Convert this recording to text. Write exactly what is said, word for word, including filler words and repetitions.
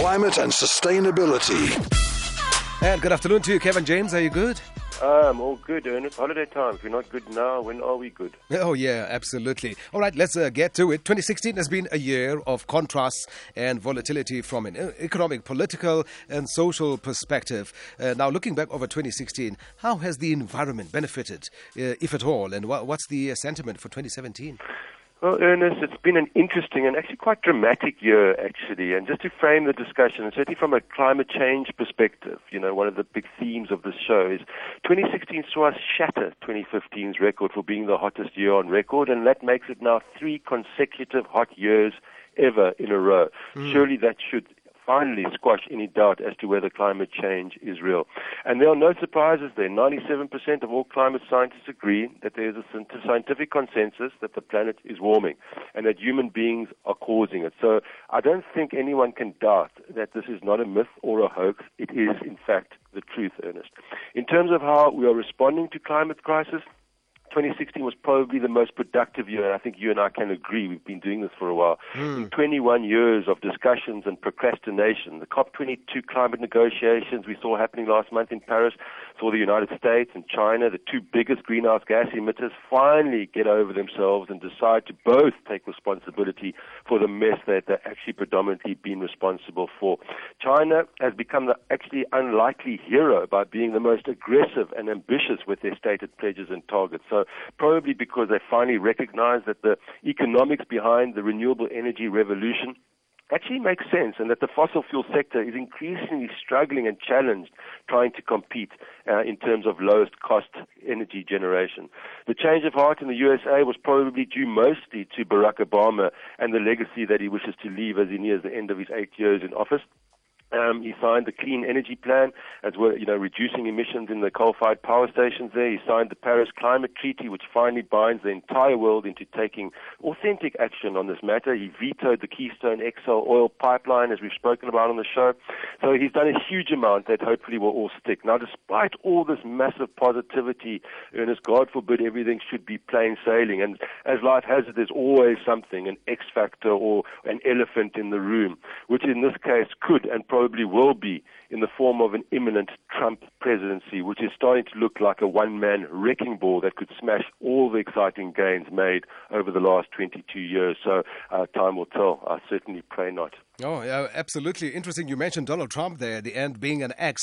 climate and sustainability. And good afternoon to you, Kevin James. Are you good? Um, all good, Ernest. Holiday time. If we're not good now, when are we good? Oh, yeah, absolutely. All right, let's uh, get to it. twenty sixteen has been a year of contrasts and volatility from an economic, political, and social perspective. Uh, now, looking back over twenty sixteen, how has the environment benefited, uh, if at all, and wha- what's the uh, sentiment for twenty seventeen? Well, Ernest, it's been an interesting and actually quite dramatic year, actually. And just to frame the discussion, and certainly from a climate change perspective, you know, one of the big themes of this show is twenty sixteen saw us shatter twenty fifteen's record for being the hottest year on record, and that makes it now three consecutive hot years ever in a row. Mm. Surely that should finally squash any doubt as to whether climate change is real. And there are no surprises there. ninety-seven percent of all climate scientists agree that there is a scientific consensus that the planet is warming and that human beings are causing it. So I don't think anyone can doubt that this is not a myth or a hoax. It is, in fact, the truth, Ernest. In terms of how we are responding to climate crisis, twenty sixteen was probably the most productive year, and I think you and I can agree. We've been doing this for a while. Mm. In twenty-one years of discussions and procrastination, the COP twenty-two climate negotiations we saw happening last month in Paris saw the United States and China, the two biggest greenhouse gas emitters, finally get over themselves and decide to both take responsibility for the mess that they've actually predominantly been responsible for. China has become the actually unlikely hero by being the most aggressive and ambitious with their stated pledges and targets. So probably because they finally recognize that the economics behind the renewable energy revolution actually makes sense, and that the fossil fuel sector is increasingly struggling and challenged trying to compete uh, in terms of lowest cost energy generation. The change of heart in the U S A was probably due mostly to Barack Obama and the legacy that he wishes to leave as he nears the end of his eight years in office. Um, he signed the Clean Energy Plan, as well, you know, reducing emissions in the coal-fired power stations there. He signed the Paris Climate Treaty, which finally binds the entire world into taking authentic action on this matter. He vetoed the Keystone X L oil pipeline, as we've spoken about on the show. So he's done a huge amount that hopefully will all stick. Now, despite all this massive positivity, Ernest, God forbid everything should be plain sailing. And as life has it, there's always something, an X factor or an elephant in the room, which in this case could and probably will be in the form of an imminent Trump presidency, which is starting to look like a one-man wrecking ball that could smash all the exciting gains made over the last twenty-two years. So uh, time will tell. I certainly pray not. Oh, yeah, absolutely. Interesting. You mentioned Donald Trump there at the end being an ex.